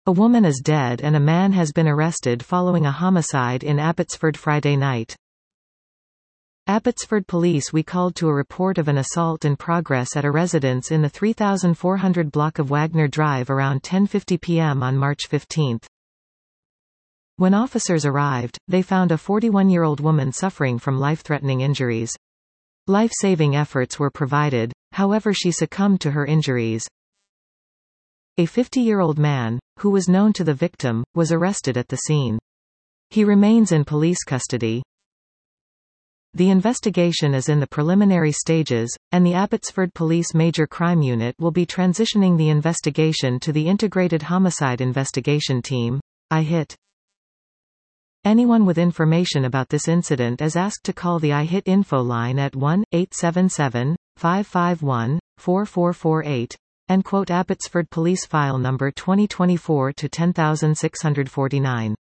A woman is dead and a man has been arrested following a homicide in Abbotsford Friday night. Abbotsford Police we called to a report of an assault in progress at a residence in the 3400 block of Wagner Drive around 10:50 p.m. on March 15. When officers arrived, they found a 41-year-old woman suffering from life-threatening injuries. Life-saving efforts were provided, however she succumbed to her injuries. A 50-year-old man, who was known to the victim, was arrested at the scene. He remains in police custody. The investigation is in the preliminary stages, and the Abbotsford Police Major Crime Unit will be transitioning the investigation to the Integrated Homicide Investigation Team, IHIT. Anyone with information about this incident is asked to call the IHIT info line at 1-877-551-4448, and quote Abbotsford Police File number 2024-10649.